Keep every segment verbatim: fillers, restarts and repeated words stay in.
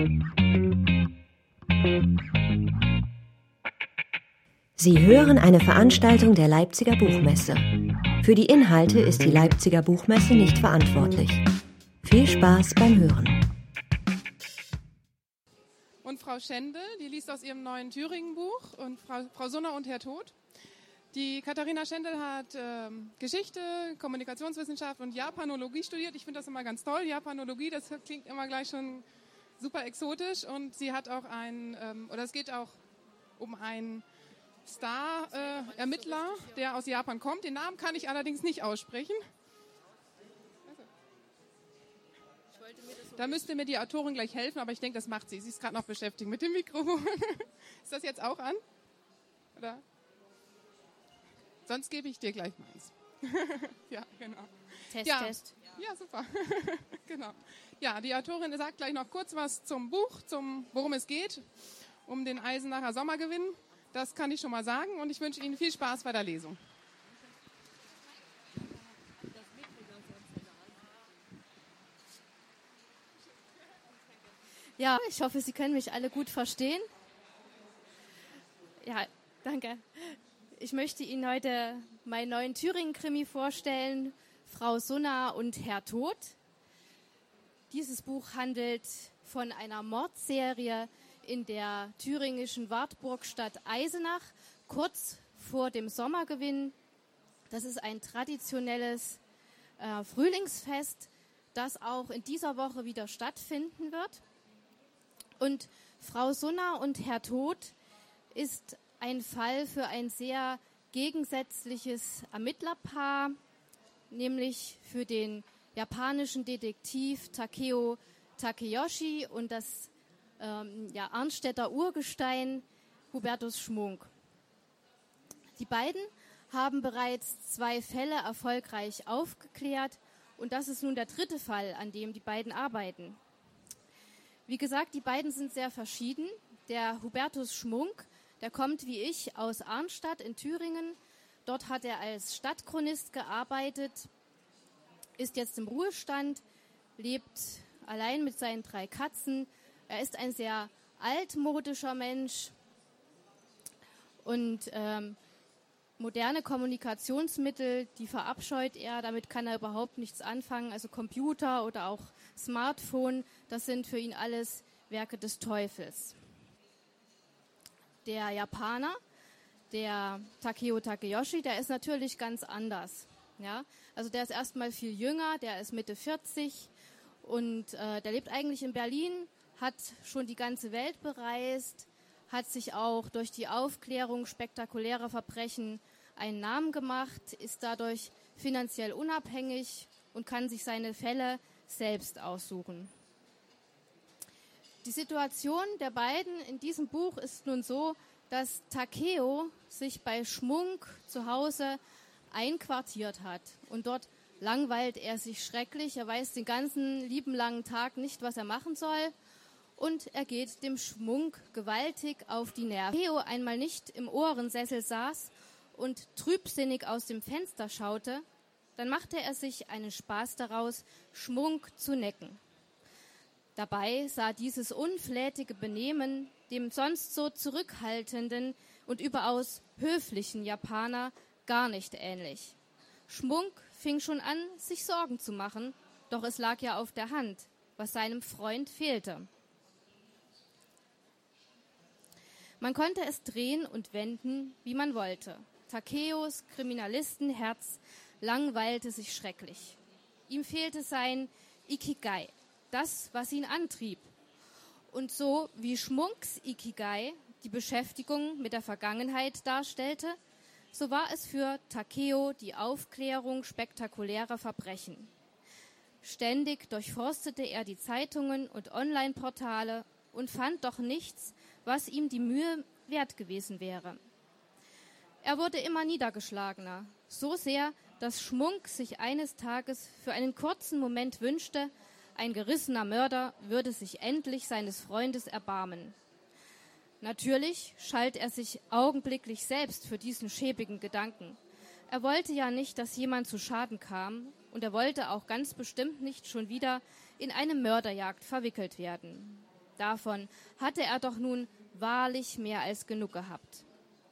Sie hören eine Veranstaltung der Leipziger Buchmesse. Für die Inhalte ist die Leipziger Buchmesse nicht verantwortlich. Viel Spaß beim Hören. Und Frau Schendel, die liest aus ihrem neuen Thüringen-Buch, und Frau, Frau Sunner und Herr Tod. Die Katharina Schendel hat äh, Geschichte, Kommunikationswissenschaft und Japanologie studiert. Ich finde das immer ganz toll. Japanologie, das klingt immer gleich schon super exotisch. Und sie hat auch ein, ähm, oder es geht auch um einen Star-Ermittler, äh, der aus Japan kommt. Den Namen kann ich allerdings nicht aussprechen. Da müsste mir die Autorin gleich helfen, aber ich denke, das macht sie. Sie ist gerade noch beschäftigt mit dem Mikrofon. Ist das jetzt auch an? Oder? Sonst gebe ich dir gleich meins. Ja, genau. Test, ja. Test. Ja, super. Genau. Ja, die Autorin sagt gleich noch kurz was zum Buch, zum, worum es geht, um den Eisenacher Sommergewinn. Das kann ich schon mal sagen, und ich wünsche Ihnen viel Spaß bei der Lesung. Ja, ich hoffe, Sie können mich alle gut verstehen. Ja, danke. Ich möchte Ihnen heute meinen neuen Thüringen-Krimi vorstellen, Frau Sunner und Herr Tod. Dieses Buch handelt von einer Mordserie in der thüringischen Wartburgstadt Eisenach, kurz vor dem Sommergewinn. Das ist ein traditionelles äh, Frühlingsfest, das auch in dieser Woche wieder stattfinden wird. Und Frau Sunner und Herr Tod ist ein Fall für ein sehr gegensätzliches Ermittlerpaar, nämlich für den japanischen Detektiv Takeo Takeyoshi und das ähm, ja, Arnstädter Urgestein Hubertus Schmunk. Die beiden haben bereits zwei Fälle erfolgreich aufgeklärt, und das ist nun der dritte Fall, an dem die beiden arbeiten. Wie gesagt, die beiden sind sehr verschieden. Der Hubertus Schmunk, der kommt wie ich aus Arnstadt in Thüringen. Dort hat er als Stadtchronist gearbeitet, ist jetzt im Ruhestand, lebt allein mit seinen drei Katzen. Er ist ein sehr altmodischer Mensch und ähm, moderne Kommunikationsmittel, die verabscheut er. Damit kann er überhaupt nichts anfangen. Also Computer oder auch Smartphone, das sind für ihn alles Werke des Teufels. Der Japaner, der Takeo Takeyoshi, der ist natürlich ganz anders. Ja? Also der ist erstmal viel jünger, der ist Mitte vierzig und äh, der lebt eigentlich in Berlin, hat schon die ganze Welt bereist, hat sich auch durch die Aufklärung spektakulärer Verbrechen einen Namen gemacht, ist dadurch finanziell unabhängig und kann sich seine Fälle selbst aussuchen. Die Situation der beiden in diesem Buch ist nun so, dass Takeo sich bei Schmunk zu Hause einquartiert hat. Und dort langweilt er sich schrecklich. Er weiß den ganzen lieben langen Tag nicht, was er machen soll. Und er geht dem Schmunk gewaltig auf die Nerven. Takeo einmal nicht im Ohrensessel saß und trübsinnig aus dem Fenster schaute, dann machte er sich einen Spaß daraus, Schmunk zu necken. Dabei sah dieses unflätige Benehmen dem sonst so zurückhaltenden und überaus höflichen Japaner gar nicht ähnlich. Schmunk fing schon an, sich Sorgen zu machen, doch es lag ja auf der Hand, was seinem Freund fehlte. Man konnte es drehen und wenden, wie man wollte. Takeos Kriminalistenherz langweilte sich schrecklich. Ihm fehlte sein Ikigai, das, was ihn antrieb. Und so wie Schmunks Ikigai die Beschäftigung mit der Vergangenheit darstellte, so war es für Takeo die Aufklärung spektakulärer Verbrechen. Ständig durchforstete er die Zeitungen und Online-Portale und fand doch nichts, was ihm die Mühe wert gewesen wäre. Er wurde immer niedergeschlagener, so sehr, dass Schmunk sich eines Tages für einen kurzen Moment wünschte, ein gerissener Mörder würde sich endlich seines Freundes erbarmen. Natürlich schalt er sich augenblicklich selbst für diesen schäbigen Gedanken. Er wollte ja nicht, dass jemand zu Schaden kam, und er wollte auch ganz bestimmt nicht schon wieder in eine Mörderjagd verwickelt werden. Davon hatte er doch nun wahrlich mehr als genug gehabt.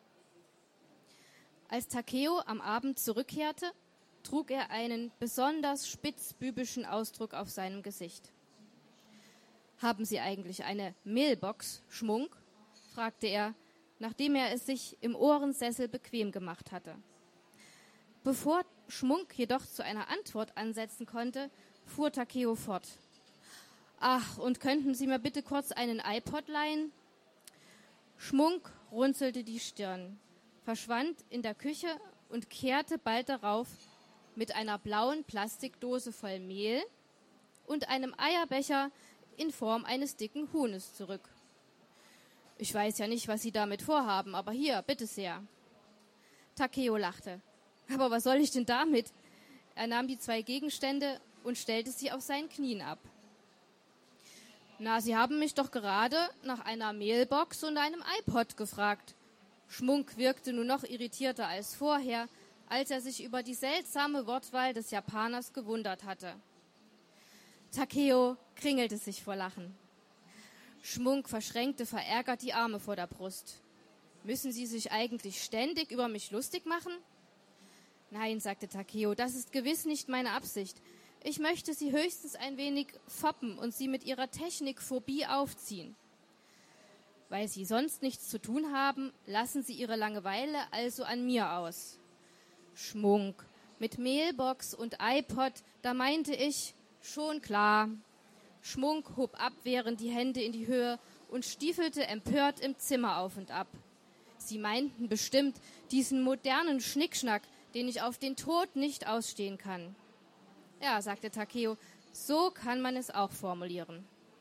Als Takeo am Abend zurückkehrte, trug er einen besonders spitzbübischen Ausdruck auf seinem Gesicht. »Haben Sie eigentlich eine Mailbox, Schmunk?« fragte er, nachdem er es sich im Ohrensessel bequem gemacht hatte. Bevor Schmunk jedoch zu einer Antwort ansetzen konnte, fuhr Takeo fort. »Ach, und könnten Sie mir bitte kurz einen iPod leihen?« Schmunk runzelte die Stirn, verschwand in der Küche und kehrte bald darauf mit einer blauen Plastikdose voll Mehl und einem Eierbecher in Form eines dicken Huhnes zurück. »Ich weiß ja nicht, was Sie damit vorhaben, aber hier, bitte sehr.« Takeo lachte. »Aber was soll ich denn damit?« Er nahm die zwei Gegenstände und stellte sie auf seinen Knien ab. »Na, Sie haben mich doch gerade nach einer Mailbox und einem iPod gefragt.« Schmunk wirkte nun noch irritierter als vorher, als er sich über die seltsame Wortwahl des Japaners gewundert hatte. Takeo kringelte sich vor Lachen. Schmunk verschränkte verärgert die Arme vor der Brust. »Müssen Sie sich eigentlich ständig über mich lustig machen?« »Nein«, sagte Takeo, »das ist gewiss nicht meine Absicht. Ich möchte Sie höchstens ein wenig foppen und Sie mit Ihrer Technikphobie aufziehen. Weil Sie sonst nichts zu tun haben, lassen Sie Ihre Langeweile also an mir aus.« Schmunk. Mit Mailbox und iPod, da meinte ich, schon klar. Schmunk hob abwehrend die Hände in die Höhe und stiefelte empört im Zimmer auf und ab. Sie meinten bestimmt diesen modernen Schnickschnack, den ich auf den Tod nicht ausstehen kann. Ja, sagte Takeo, so kann man es auch formulieren.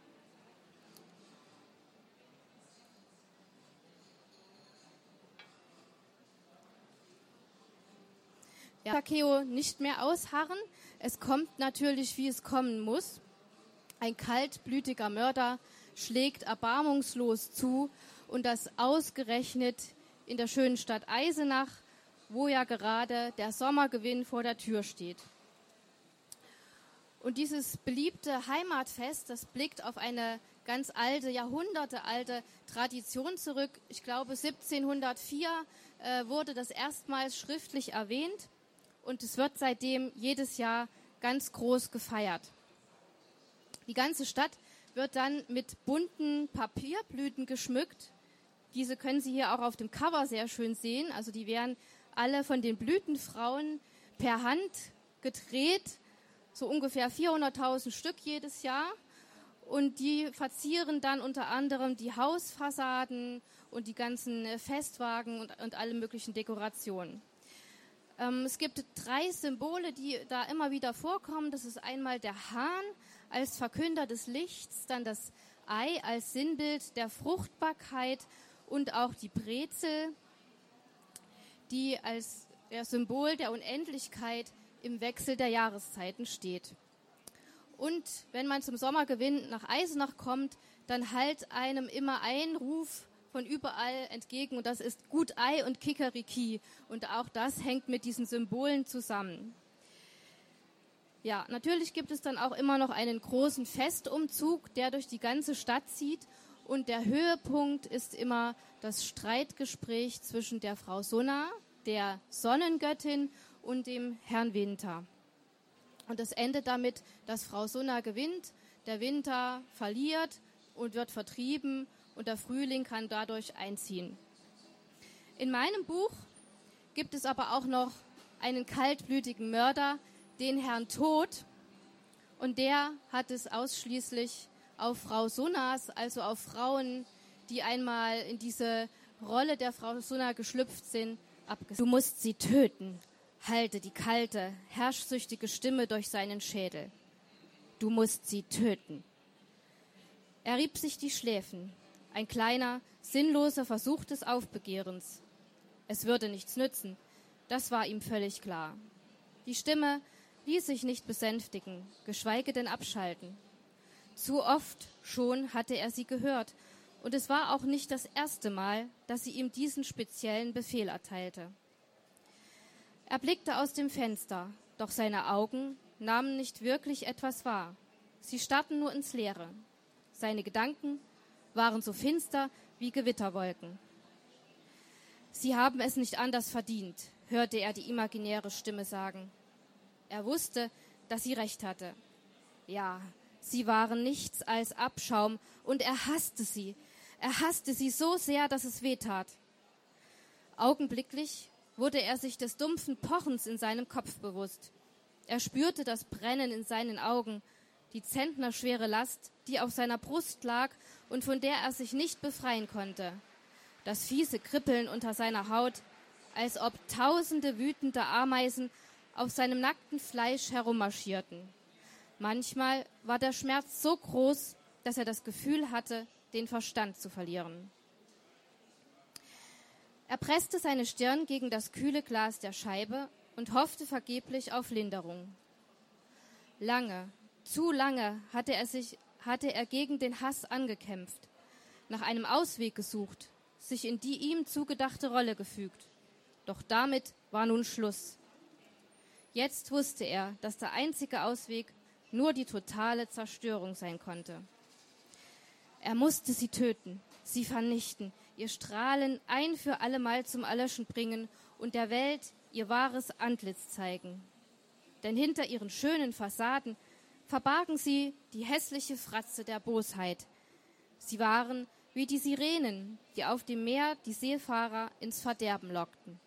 Ja, Takeo nicht mehr ausharren. Es kommt natürlich, wie es kommen muss. Ein kaltblütiger Mörder schlägt erbarmungslos zu und das ausgerechnet in der schönen Stadt Eisenach, wo ja gerade der Sommergewinn vor der Tür steht. Und dieses beliebte Heimatfest, das blickt auf eine ganz alte, jahrhundertealte Tradition zurück. Ich glaube, siebzehnhundertvier äh, wurde das erstmals schriftlich erwähnt und es wird seitdem jedes Jahr ganz groß gefeiert. Die ganze Stadt wird dann mit bunten Papierblüten geschmückt. Diese können Sie hier auch auf dem Cover sehr schön sehen. Also die werden alle von den Blütenfrauen per Hand gedreht, so ungefähr vierhunderttausend Stück jedes Jahr. Und die verzieren dann unter anderem die Hausfassaden und die ganzen Festwagen und, und alle möglichen Dekorationen. Ähm, es gibt drei Symbole, die da immer wieder vorkommen. Das ist einmal der Hahn als Verkünder des Lichts, dann das Ei als Sinnbild der Fruchtbarkeit und auch die Brezel, die als ja, Symbol der Unendlichkeit im Wechsel der Jahreszeiten steht. Und wenn man zum Sommergewinn nach Eisenach kommt, dann hallt einem immer ein Ruf von überall entgegen und das ist Gut Ei und Kikeriki. Und auch das hängt mit diesen Symbolen zusammen. Ja, natürlich gibt es dann auch immer noch einen großen Festumzug, der durch die ganze Stadt zieht. Und der Höhepunkt ist immer das Streitgespräch zwischen der Frau Sonna, der Sonnengöttin, und dem Herrn Winter. Und es endet damit, dass Frau Sonna gewinnt, der Winter verliert und wird vertrieben und der Frühling kann dadurch einziehen. In meinem Buch gibt es aber auch noch einen kaltblütigen Mörder, den Herrn Tod, und der hat es ausschließlich auf Frau Sonnas, also auf Frauen, die einmal in diese Rolle der Frau Sonna geschlüpft sind, abgesehen. Du musst sie töten, hallte die kalte, herrschsüchtige Stimme durch seinen Schädel. Du musst sie töten. Er rieb sich die Schläfen, ein kleiner, sinnloser Versuch des Aufbegehrens. Es würde nichts nützen, das war ihm völlig klar. Die Stimme ließ sich nicht besänftigen, geschweige denn abschalten. Zu oft schon hatte er sie gehört, und es war auch nicht das erste Mal, dass sie ihm diesen speziellen Befehl erteilte. Er blickte aus dem Fenster, doch seine Augen nahmen nicht wirklich etwas wahr. Sie starrten nur ins Leere. Seine Gedanken waren so finster wie Gewitterwolken. »Sie haben es nicht anders verdient«, hörte er die imaginäre Stimme sagen. Er wusste, dass sie recht hatte. Ja, sie waren nichts als Abschaum und er hasste sie. Er hasste sie so sehr, dass es wehtat. Augenblicklich wurde er sich des dumpfen Pochens in seinem Kopf bewusst. Er spürte das Brennen in seinen Augen, die zentnerschwere Last, die auf seiner Brust lag und von der er sich nicht befreien konnte. Das fiese Kribbeln unter seiner Haut, als ob tausende wütende Ameisen auf seinem nackten Fleisch herummarschierten. Manchmal war der Schmerz so groß, dass er das Gefühl hatte, den Verstand zu verlieren. Er presste seine Stirn gegen das kühle Glas der Scheibe und hoffte vergeblich auf Linderung. Lange, zu lange hatte er sich, hatte er gegen den Hass angekämpft, nach einem Ausweg gesucht, sich in die ihm zugedachte Rolle gefügt. Doch damit war nun Schluss. Jetzt wusste er, dass der einzige Ausweg nur die totale Zerstörung sein konnte. Er musste sie töten, sie vernichten, ihr Strahlen ein für allemal zum Erlöschen bringen und der Welt ihr wahres Antlitz zeigen. Denn hinter ihren schönen Fassaden verbargen sie die hässliche Fratze der Bosheit. Sie waren wie die Sirenen, die auf dem Meer die Seefahrer ins Verderben lockten.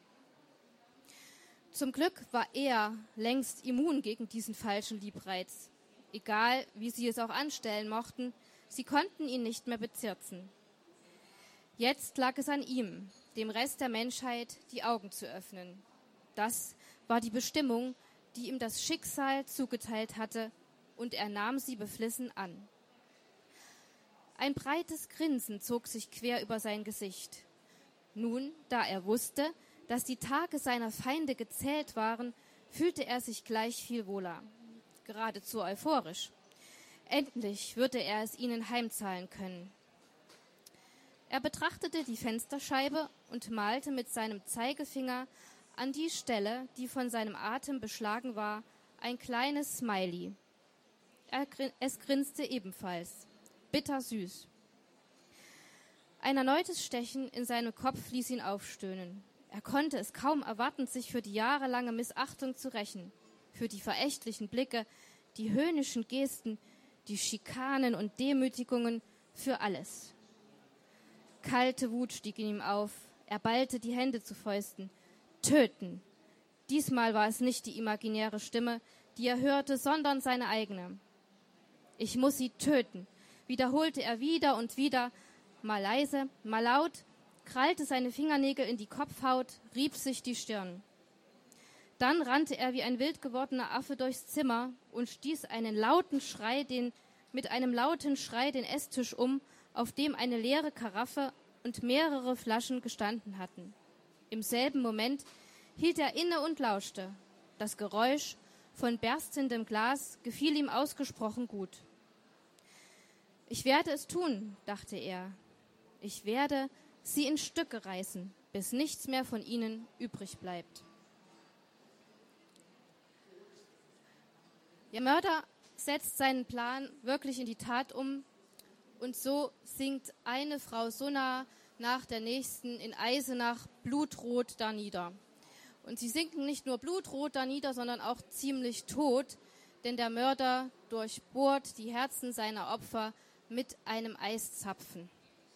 Zum Glück war er längst immun gegen diesen falschen Liebreiz. Egal, wie sie es auch anstellen mochten, sie konnten ihn nicht mehr bezirzen. Jetzt lag es an ihm, dem Rest der Menschheit die Augen zu öffnen. Das war die Bestimmung, die ihm das Schicksal zugeteilt hatte, und er nahm sie beflissen an. Ein breites Grinsen zog sich quer über sein Gesicht. Nun, da er wusste, dass die Tage seiner Feinde gezählt waren, fühlte er sich gleich viel wohler, geradezu euphorisch. Endlich würde er es ihnen heimzahlen können. Er betrachtete die Fensterscheibe und malte mit seinem Zeigefinger an die Stelle, die von seinem Atem beschlagen war, ein kleines Smiley. Er, es grinste ebenfalls, bittersüß. Ein erneutes Stechen in seinem Kopf ließ ihn aufstöhnen. Er konnte es kaum erwarten, sich für die jahrelange Missachtung zu rächen, für die verächtlichen Blicke, die höhnischen Gesten, die Schikanen und Demütigungen, für alles. Kalte Wut stieg in ihm auf. Er ballte die Hände zu Fäusten. Töten! Diesmal war es nicht die imaginäre Stimme, die er hörte, sondern seine eigene. Ich muss sie töten, wiederholte er wieder und wieder, mal leise, mal laut, krallte seine Fingernägel in die Kopfhaut, rieb sich die Stirn. Dann rannte er wie ein wild gewordener Affe durchs Zimmer und stieß einen lauten Schrei, den, mit einem lauten Schrei den Esstisch um, auf dem eine leere Karaffe und mehrere Flaschen gestanden hatten. Im selben Moment hielt er inne und lauschte. Das Geräusch von berstendem Glas gefiel ihm ausgesprochen gut. Ich werde es tun, dachte er. Ich werde sie in Stücke reißen, bis nichts mehr von ihnen übrig bleibt. Der Mörder setzt seinen Plan wirklich in die Tat um und so sinkt eine Frau Sonna nach der nächsten in Eisenach blutrot da nieder. Und sie sinken nicht nur blutrot da nieder, sondern auch ziemlich tot, denn der Mörder durchbohrt die Herzen seiner Opfer mit einem Eiszapfen.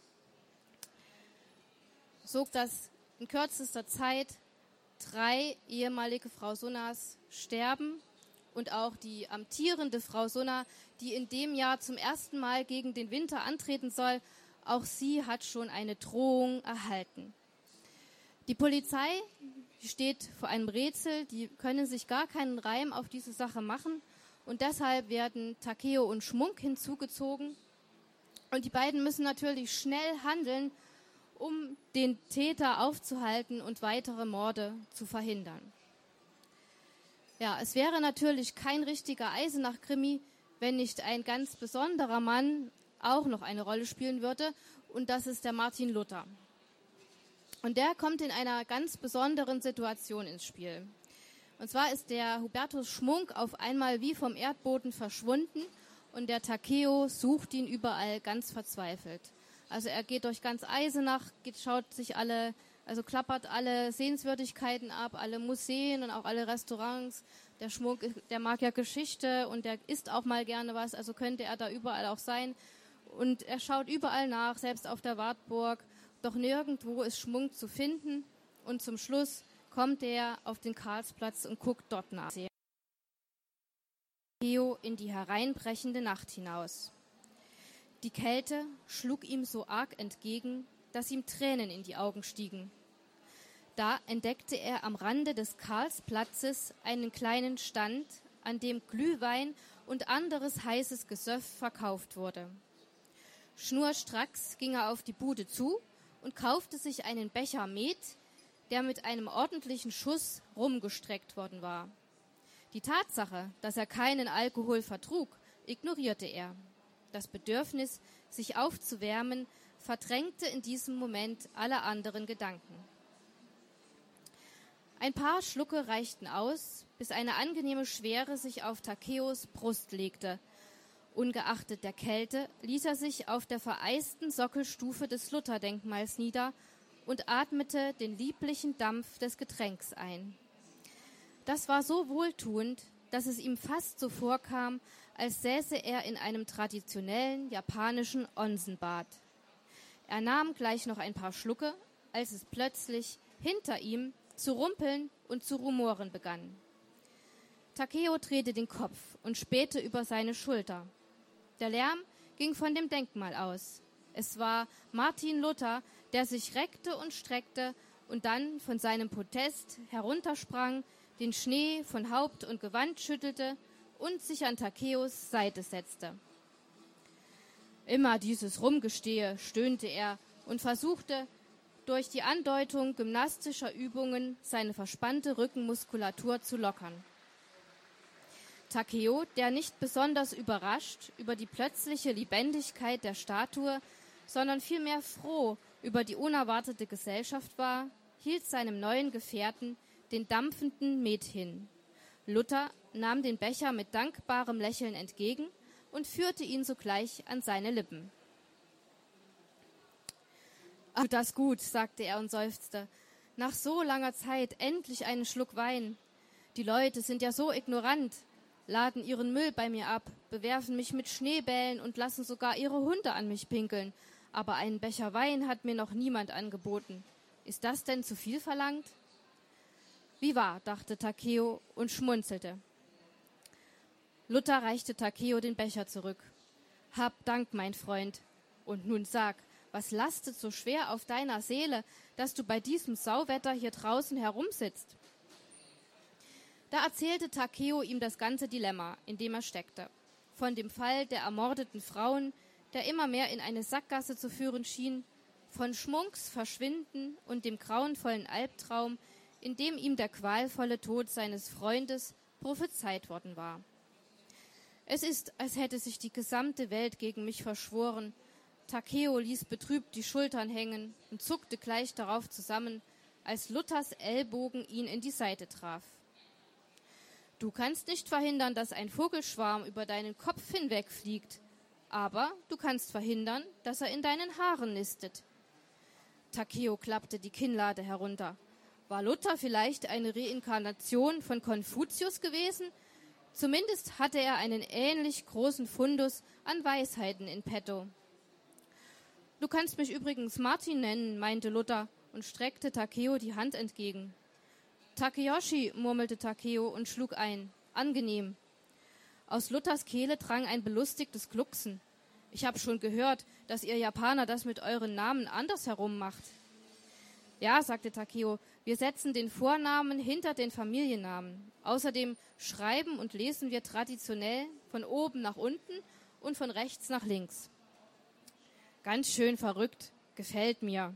So dass in kürzester Zeit drei ehemalige Frau Sonnas sterben und auch die amtierende Frau Sonna, die in dem Jahr zum ersten Mal gegen den Winter antreten soll, auch sie hat schon eine Drohung erhalten. Die Polizei steht vor einem Rätsel, die können sich gar keinen Reim auf diese Sache machen und deshalb werden Takeo und Schmunk hinzugezogen und die beiden müssen natürlich schnell handeln, um den Täter aufzuhalten und weitere Morde zu verhindern. Ja, es wäre natürlich kein richtiger Eisenach-Krimi, wenn nicht ein ganz besonderer Mann auch noch eine Rolle spielen würde, und das ist der Martin Luther. Und der kommt in einer ganz besonderen Situation ins Spiel. Und zwar ist der Hubertus Schmunk auf einmal wie vom Erdboden verschwunden und der Takeo sucht ihn überall ganz verzweifelt. Also er geht durch ganz Eisenach, geht, schaut sich alle, also klappert alle Sehenswürdigkeiten ab, alle Museen und auch alle Restaurants. Der Schmuck, der mag ja Geschichte und der isst auch mal gerne was, also könnte er da überall auch sein. Und er schaut überall nach, selbst auf der Wartburg, doch nirgendwo ist Schmuck zu finden. Und zum Schluss kommt er auf den Karlsplatz und guckt dort nach. Takeo in die hereinbrechende Nacht hinaus. Die Kälte schlug ihm so arg entgegen, dass ihm Tränen in die Augen stiegen. Da entdeckte er am Rande des Karlsplatzes einen kleinen Stand, an dem Glühwein und anderes heißes Gesöff verkauft wurde. Schnurstracks ging er auf die Bude zu und kaufte sich einen Becher Met, der mit einem ordentlichen Schuss rumgestreckt worden war. Die Tatsache, dass er keinen Alkohol vertrug, ignorierte er. Das Bedürfnis, sich aufzuwärmen, verdrängte in diesem Moment alle anderen Gedanken. Ein paar Schlucke reichten aus, bis eine angenehme Schwere sich auf Takeos Brust legte. Ungeachtet der Kälte ließ er sich auf der vereisten Sockelstufe des Lutherdenkmals nieder und atmete den lieblichen Dampf des Getränks ein. Das war so wohltuend, dass es ihm fast so vorkam, als säße er in einem traditionellen japanischen Onsenbad. Er nahm gleich noch ein paar Schlucke, als es plötzlich hinter ihm zu rumpeln und zu rumoren begann. Takeo drehte den Kopf und spähte über seine Schulter. Der Lärm ging von dem Denkmal aus. Es war Martin Luther, der sich reckte und streckte und dann von seinem Podest heruntersprang, den Schnee von Haupt und Gewand schüttelte und sich an Takeos Seite setzte. Immer dieses Rumgestehe, stöhnte er und versuchte, durch die Andeutung gymnastischer Übungen seine verspannte Rückenmuskulatur zu lockern. Takeo, der nicht besonders überrascht über die plötzliche Lebendigkeit der Statue, sondern vielmehr froh über die unerwartete Gesellschaft war, hielt seinem neuen Gefährten den dampfenden Met hin. Luther nahm den Becher mit dankbarem Lächeln entgegen und führte ihn sogleich an seine Lippen. »Ach, das gut«, sagte er und seufzte. »Nach so langer Zeit endlich einen Schluck Wein. Die Leute sind ja so ignorant, laden ihren Müll bei mir ab, bewerfen mich mit Schneebällen und lassen sogar ihre Hunde an mich pinkeln. Aber einen Becher Wein hat mir noch niemand angeboten. Ist das denn zu viel verlangt?« Wie wahr, dachte Takeo und schmunzelte. Luther reichte Takeo den Becher zurück. »Hab Dank, mein Freund. Und nun sag, was lastet so schwer auf deiner Seele, dass du bei diesem Sauwetter hier draußen herumsitzt?« Da erzählte Takeo ihm das ganze Dilemma, in dem er steckte. Von dem Fall der ermordeten Frauen, der immer mehr in eine Sackgasse zu führen schien, von Schmunks Verschwinden und dem grauenvollen Albtraum, in dem ihm der qualvolle Tod seines Freundes prophezeit worden war. »Es ist, als hätte sich die gesamte Welt gegen mich verschworen.« Takeo ließ betrübt die Schultern hängen und zuckte gleich darauf zusammen, als Luthers Ellbogen ihn in die Seite traf. »Du kannst nicht verhindern, dass ein Vogelschwarm über deinen Kopf hinwegfliegt, aber du kannst verhindern, dass er in deinen Haaren nistet.« Takeo klappte die Kinnlade herunter. War Luther vielleicht eine Reinkarnation von Konfuzius gewesen? Zumindest hatte er einen ähnlich großen Fundus an Weisheiten in petto. »Du kannst mich übrigens Martin nennen«, meinte Luther und streckte Takeo die Hand entgegen. »Takeyoshi«, murmelte Takeo und schlug ein. »Angenehm.« Aus Luthers Kehle drang ein belustigtes Glucksen. »Ich habe schon gehört, dass ihr Japaner das mit euren Namen andersherum macht.« »Ja«, sagte Takeo, »wir setzen den Vornamen hinter den Familiennamen. Außerdem schreiben und lesen wir traditionell von oben nach unten und von rechts nach links.« »Ganz schön verrückt, gefällt mir.«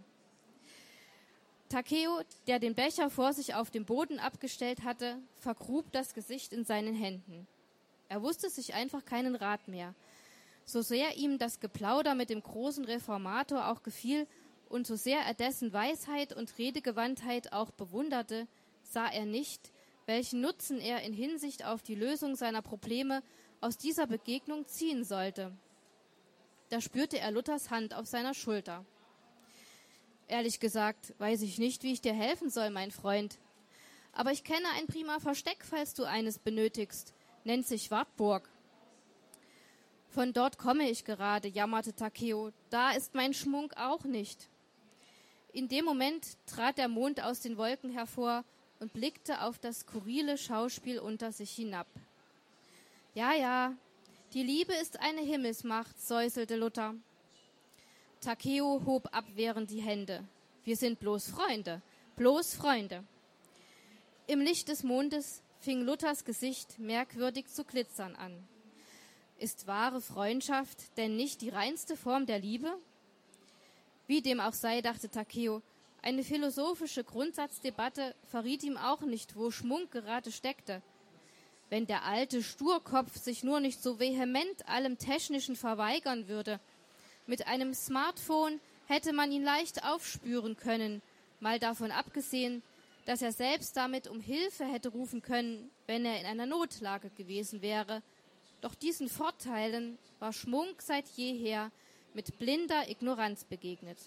Takeo, der den Becher vor sich auf dem Boden abgestellt hatte, vergrub das Gesicht in seinen Händen. Er wusste sich einfach keinen Rat mehr. So sehr ihm das Geplauder mit dem großen Reformator auch gefiel und so sehr er dessen Weisheit und Redegewandtheit auch bewunderte, sah er nicht, welchen Nutzen er in Hinsicht auf die Lösung seiner Probleme aus dieser Begegnung ziehen sollte. Da spürte er Luthers Hand auf seiner Schulter. Ehrlich gesagt, weiß ich nicht, wie ich dir helfen soll, mein Freund. Aber ich kenne ein prima Versteck, falls du eines benötigst. Nennt sich Wartburg. Von dort komme ich gerade, jammerte Takeo. Da ist mein Schmuck auch nicht. In dem Moment trat der Mond aus den Wolken hervor und blickte auf das skurrile Schauspiel unter sich hinab. Ja, ja, die Liebe ist eine Himmelsmacht, säuselte Luther. Takeo hob abwehrend die Hände. Wir sind bloß Freunde, bloß Freunde. Im Licht des Mondes fing Luthers Gesicht merkwürdig zu glitzern an. Ist wahre Freundschaft denn nicht die reinste Form der Liebe? Wie dem auch sei, dachte Takeo, eine philosophische Grundsatzdebatte verriet ihm auch nicht, wo Schmunk gerade steckte. Wenn der alte Sturkopf sich nur nicht so vehement allem Technischen verweigern würde. Mit einem Smartphone hätte man ihn leicht aufspüren können, mal davon abgesehen, dass er selbst damit um Hilfe hätte rufen können, wenn er in einer Notlage gewesen wäre. Doch diesen Vorteilen war Schmunk seit jeher mit blinder Ignoranz begegnet.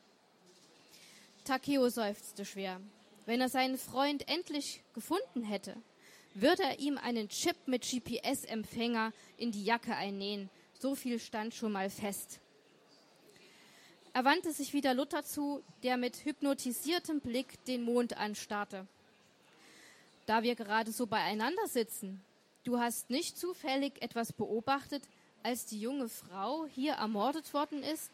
Takeo seufzte schwer. Wenn er seinen Freund endlich gefunden hätte, würde er ihm einen Chip mit G P S-Empfänger in die Jacke einnähen. So viel stand schon mal fest. Er wandte sich wieder Luther zu, der mit hypnotisiertem Blick den Mond anstarrte. Da wir gerade so beieinander sitzen, du hast nicht zufällig etwas beobachtet, als die junge Frau hier ermordet worden ist?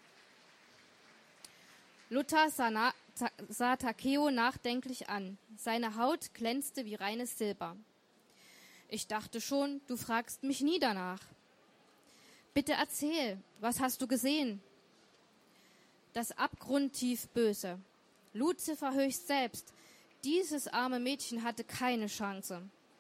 Luther sah, na, ta, sah Takeo nachdenklich an. Seine Haut glänzte wie reines Silber. Ich dachte schon, du fragst mich nie danach. Bitte erzähl, was hast du gesehen? Das abgrundtief Böse. Luzifer höchst selbst. Dieses arme Mädchen hatte keine Chance.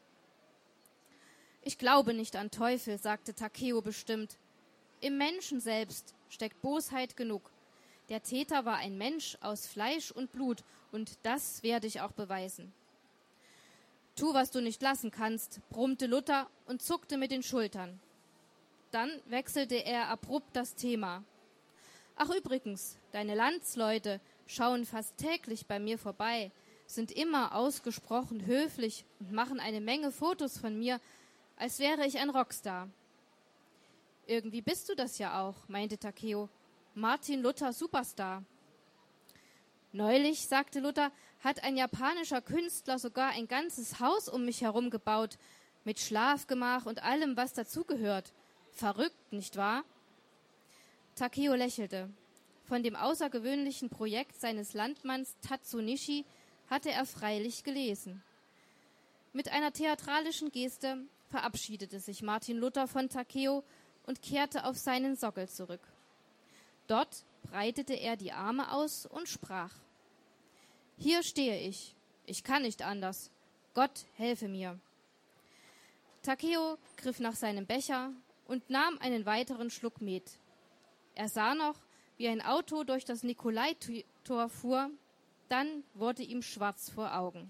Ich glaube nicht an Teufel, sagte Takeo bestimmt. Im Menschen selbst steckt Bosheit genug. Der Täter war ein Mensch aus Fleisch und Blut, und das werde ich auch beweisen. Tu, was du nicht lassen kannst, brummte Luther und zuckte mit den Schultern. Dann wechselte er abrupt das Thema. Ach übrigens, deine Landsleute schauen fast täglich bei mir vorbei, sind immer ausgesprochen höflich und machen eine Menge Fotos von mir, als wäre ich ein Rockstar. Irgendwie bist du das ja auch, meinte Takeo. Martin Luther Superstar. Neulich, sagte Luther, hat ein japanischer Künstler sogar ein ganzes Haus um mich herum gebaut, mit Schlafgemach und allem, was dazugehört. Verrückt, nicht wahr? Takeo lächelte. Von dem außergewöhnlichen Projekt seines Landmanns Tatsunishi hatte er freilich gelesen. Mit einer theatralischen Geste verabschiedete sich Martin Luther von Takeo und kehrte auf seinen Sockel zurück. Dort breitete er die Arme aus und sprach. Hier stehe ich. Ich kann nicht anders. Gott helfe mir. Takeo griff nach seinem Becher und nahm einen weiteren Schluck Met. Er sah noch, wie ein Auto durch das Nikolaitor fuhr. Dann wurde ihm schwarz vor Augen.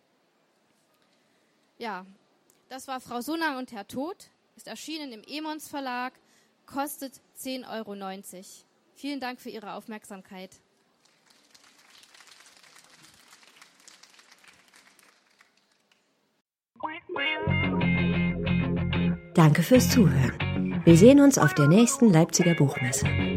Ja, das war Frau Sonna und Herr Tod, ist erschienen im Emons Verlag, kostet zehn Euro neunzig. Vielen Dank für Ihre Aufmerksamkeit. Danke fürs Zuhören. Wir sehen uns auf der nächsten Leipziger Buchmesse.